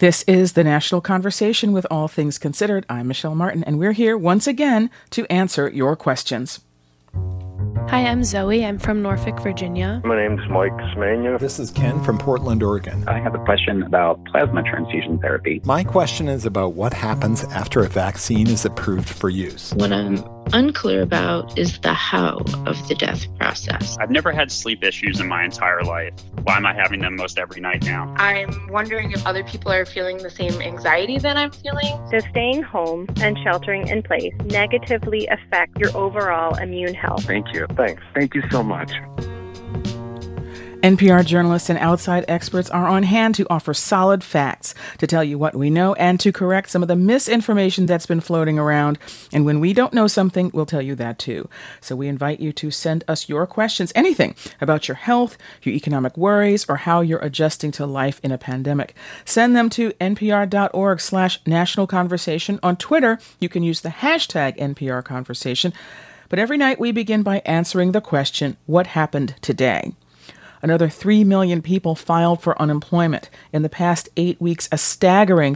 This is the National Conversation with All Things Considered. I'm Michelle Martin, and we're here once again to answer your questions. Hi, I'm Zoe. I'm from Norfolk, Virginia. My name's Mike Smania. This is Ken from Portland, Oregon. I have a question about plasma transfusion therapy. My question is about what happens after a vaccine is approved for use. What I'm unclear about is the how of the death process. I've never had sleep issues in my entire life. Why am I having them most every night now? I'm wondering if other people are feeling the same anxiety that I'm feeling. Does staying home and sheltering in place negatively affect your overall immune health? Thank you. Thanks. Thank you so much. NPR journalists and outside experts are on hand to offer solid facts, to tell you what we know, and to correct some of the misinformation that's been floating around. And when we don't know something, we'll tell you that too. So we invite you to send us your questions, anything about your health, your economic worries, or how you're adjusting to life in a pandemic. Send them to npr.org/national conversation. On Twitter, you can use the hashtag NPR conversation. But every night we begin by answering the question, what happened today? Another 3 million people filed for unemployment. In the past 8 weeks, a staggering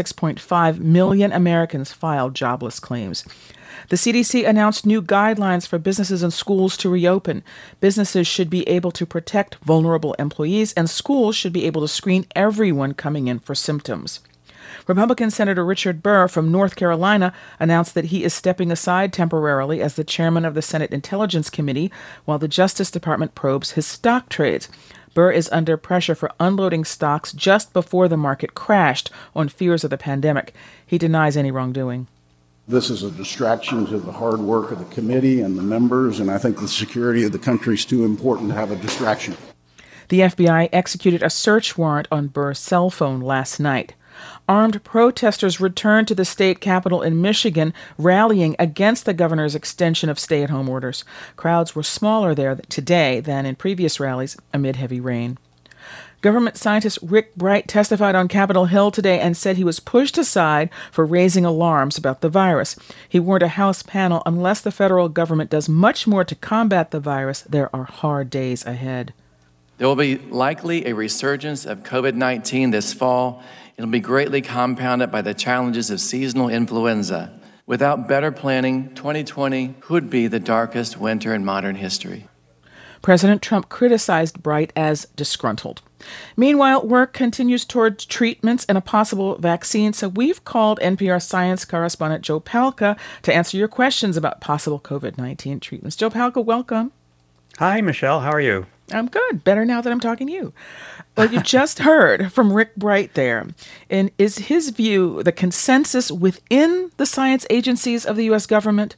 36.5 million Americans filed jobless claims. The CDC announced new guidelines for businesses and schools to reopen. Businesses should be able to protect vulnerable employees, and schools should be able to screen everyone coming in for symptoms. Republican Senator Richard Burr from North Carolina announced that he is stepping aside temporarily as the chairman of the Senate Intelligence Committee while the Justice Department probes his stock trades. Burr is under pressure for unloading stocks just before the market crashed on fears of the pandemic. He denies any wrongdoing. This is a distraction to the hard work of the committee and the members, and I think the security of the country is too important to have a distraction. The FBI executed a search warrant on Burr's cell phone last night. Armed protesters returned to the state capitol in Michigan, rallying against the governor's extension of stay-at-home orders. Crowds were smaller there today than in previous rallies amid heavy rain. Government scientist Rick Bright testified on Capitol Hill today and said he was pushed aside for raising alarms about the virus. He warned a House panel, unless the federal government does much more to combat the virus, there are hard days ahead. There will be likely a resurgence of COVID-19 this fall. It'll be greatly compounded by the challenges of seasonal influenza. Without better planning, 2020 could be the darkest winter in modern history. President Trump criticized Bright as disgruntled. Meanwhile, work continues towards treatments and a possible vaccine, so we've called NPR science correspondent Joe Palca to answer your questions about possible COVID-19 treatments. Joe Palca, welcome. Hi, Michelle. How are you? I'm good. Better now that I'm talking to you. Well, you just heard from Rick Bright there. And is his view the consensus within the science agencies of the U.S. government?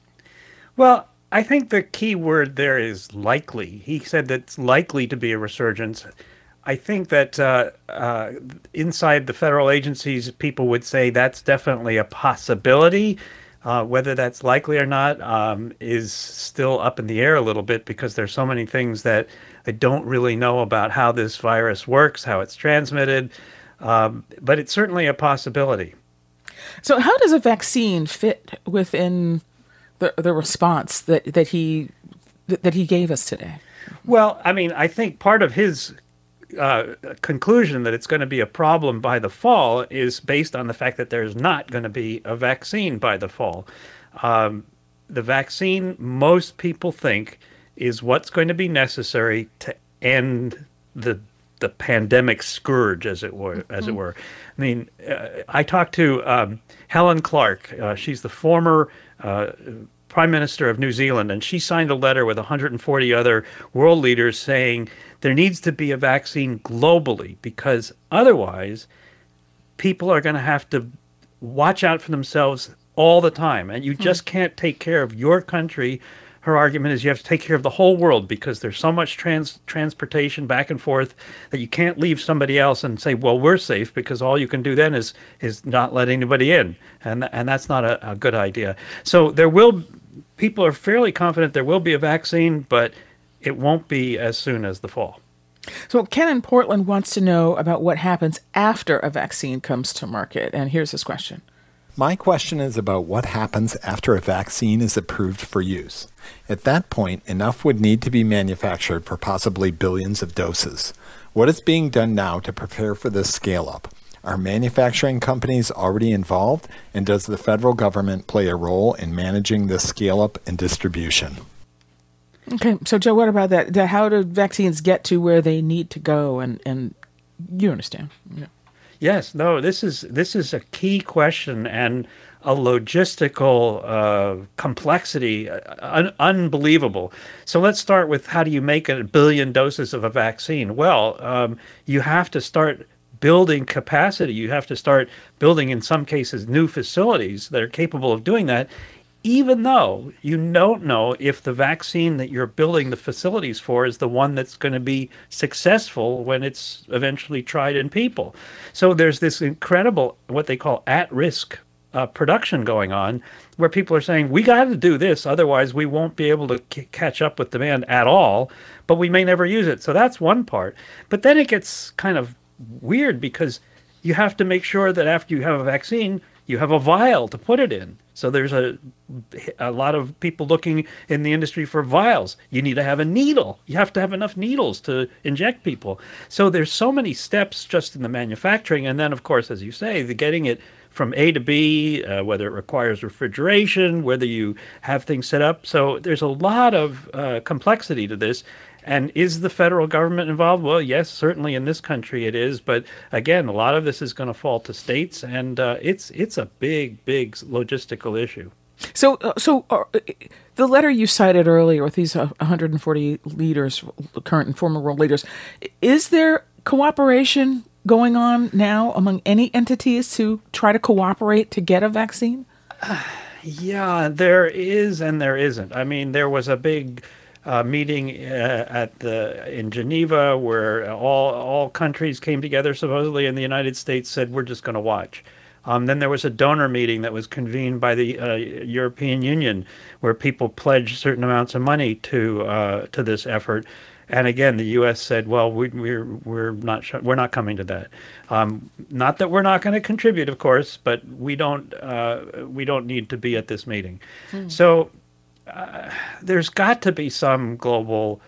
Well, I think the key word there is likely. He said that it's likely to be a resurgence. I think that inside the federal agencies, people would say that's definitely a possibility. Whether that's likely or not is still up in the air a little bit because there's so many things that I don't really know about how this virus works, how it's transmitted, but it's certainly a possibility. So how does a vaccine fit within the response that he gave us today? Well, I mean, I think part of his conclusion that it's going to be a problem by the fall is based on the fact that there's not going to be a vaccine by the fall. The vaccine, most people think, is what's going to be necessary to end the pandemic scourge, as it were. I mean, I talked to Helen Clark. She's the former Prime Minister of New Zealand, and she signed a letter with 140 other world leaders saying there needs to be a vaccine globally because otherwise people are going to have to watch out for themselves all the time. And you just can't take care of your country. Her argument is you have to take care of the whole world because there's so much transportation back and forth that you can't leave somebody else and say, well, we're safe, because all you can do then is not let anybody in. And that's not a good idea. So people are fairly confident there will be a vaccine, but it won't be as soon as the fall. So Ken in Portland wants to know about what happens after a vaccine comes to market. And here's his question. My question is about what happens after a vaccine is approved for use. At that point, enough would need to be manufactured for possibly billions of doses. What is being done now to prepare for this scale-up? Are manufacturing companies already involved? And does the federal government play a role in managing the scale-up and distribution? Okay, so Joe, what about that? How do vaccines get to where they need to go? And you understand? Yeah. Yes, no, this is a key question and a logistical complexity, unbelievable. So let's start with, how do you make 1 billion doses of a vaccine? Well, you have to start building capacity. You have to start building, in some cases, new facilities that are capable of doing that, even though you don't know if the vaccine that you're building the facilities for is the one that's going to be successful when it's eventually tried in people. So there's this incredible, what they call at-risk production going on, where people are saying, we got to do this, otherwise we won't be able to catch up with demand at all, but we may never use it. So that's one part. But then it gets kind of weird, because you have to make sure that after you have a vaccine, you have a vial to put it in. So there's a lot of people looking in the industry for vials. You need to have a needle. You have to have enough needles to inject people. So there's so many steps just in the manufacturing. And then, of course, as you say, the getting it from A to B, whether it requires refrigeration, whether you have things set up. So there's a lot of complexity to this. And is the federal government involved? Well, yes, certainly in this country it is. But again, a lot of this is going to fall to states, and it's a big, big logistical issue. So the letter you cited earlier with these 140 leaders, current and former world leaders, is there cooperation going on now among any entities to try to cooperate to get a vaccine? Yeah, there is and there isn't. I mean, there was a big meeting in Geneva where all countries came together, supposedly, and the United States said, we're just going to watch. Then there was a donor meeting that was convened by the European Union, where people pledged certain amounts of money to this effort. And again, the U.S. said, "Well, we're not coming to that. Not that we're not going to contribute, of course, but we don't need to be at this meeting." So there's got to be some global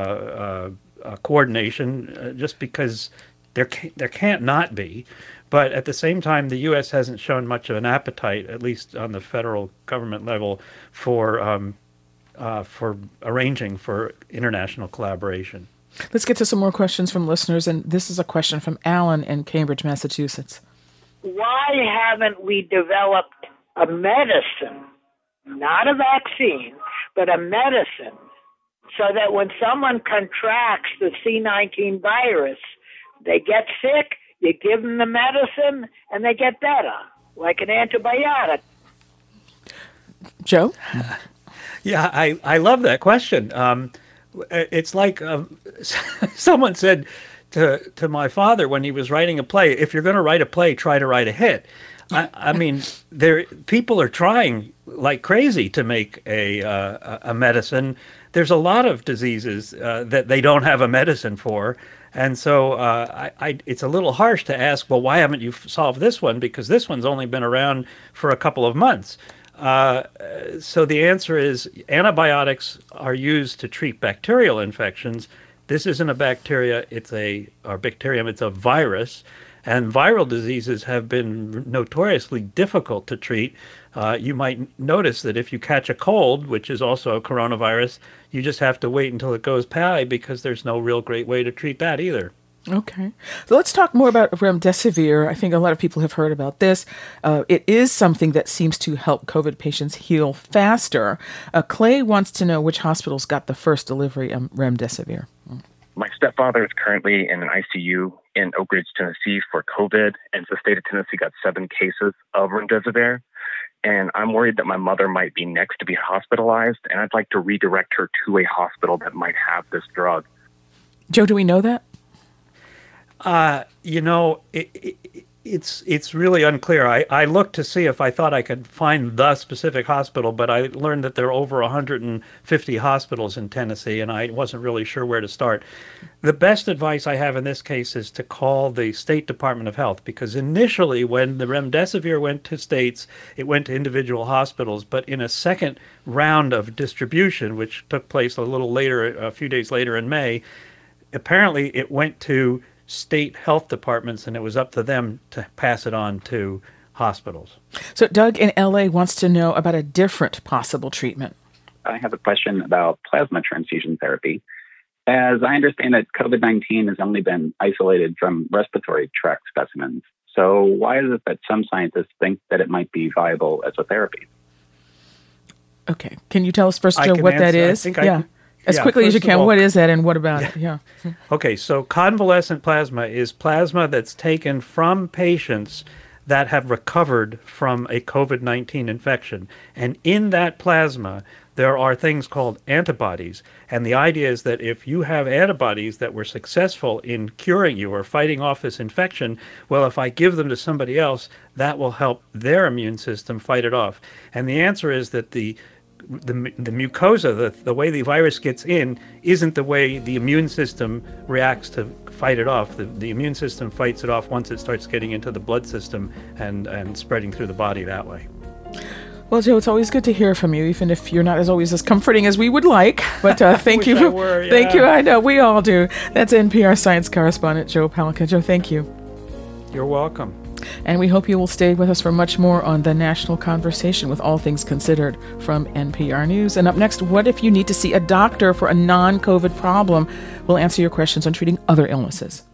coordination, just because there can't not be. But at the same time, the U.S. hasn't shown much of an appetite, at least on the federal government level, for arranging for international collaboration. Let's get to some more questions from listeners, and this is a question from Alan in Cambridge, Massachusetts. Why haven't we developed a medicine, not a vaccine, but a medicine, so that when someone contracts the C19 virus, they get sick, you give them the medicine, and they get better, like an antibiotic? Joe? Yeah, I love that question. It's like someone said to my father when he was writing a play, if you're going to write a play, try to write a hit. I mean, people are trying like crazy to make a medicine. There's a lot of diseases that they don't have a medicine for. And so it's a little harsh to ask, well, why haven't you solved this one? Because this one's only been around for a couple of months. So the answer is antibiotics are used to treat bacterial infections. This isn't a bacteria, it's a bacterium, it's a virus. And viral diseases have been notoriously difficult to treat. You might notice that if you catch a cold, which is also a coronavirus, you just have to wait until it goes by, because there's no real great way to treat that either. Okay. So let's talk more about remdesivir. I think a lot of people have heard about this. It is something that seems to help COVID patients heal faster. Clay wants to know which hospitals got the first delivery of remdesivir. My stepfather is currently in an ICU in Oak Ridge, Tennessee for COVID, and the state of Tennessee got 7 cases of remdesivir. And I'm worried that my mother might be next to be hospitalized, and I'd like to redirect her to a hospital that might have this drug. Joe, do we know that? It's really unclear. I looked to see if I thought I could find the specific hospital, but I learned that there are over 150 hospitals in Tennessee, and I wasn't really sure where to start. The best advice I have in this case is to call the State Department of Health, because initially when the remdesivir went to states, it went to individual hospitals, but in a second round of distribution, which took place a little later, a few days later in May, apparently it went to state health departments, and it was up to them to pass it on to hospitals. So Doug in LA wants to know about a different possible treatment. I have a question about plasma transfusion therapy. As I understand it, COVID-19 has only been isolated from respiratory tract specimens. So why is it that some scientists think that it might be viable as a therapy? Okay. Can you tell us first, Joe, what that is? As quickly as you can. What is that and what about it? Yeah. Okay, so convalescent plasma is plasma that's taken from patients that have recovered from a COVID-19 infection. And in that plasma, there are things called antibodies. And the idea is that if you have antibodies that were successful in curing you or fighting off this infection, well, if I give them to somebody else, that will help their immune system fight it off. And the answer is that the mucosa, the way the virus gets in, isn't the way the immune system reacts to fight it off. The immune system fights it off once it starts getting into the blood system and spreading through the body that way. Well, Joe, it's always good to hear from you, even if you're not always as comforting as we would like. But thank you. Thank you. I know we all do. That's NPR science correspondent Joe Palca. Joe, thank you. You're welcome. And we hope you will stay with us for much more on the national conversation with All Things Considered from NPR News. And up next, what if you need to see a doctor for a non-COVID problem? We'll answer your questions on treating other illnesses.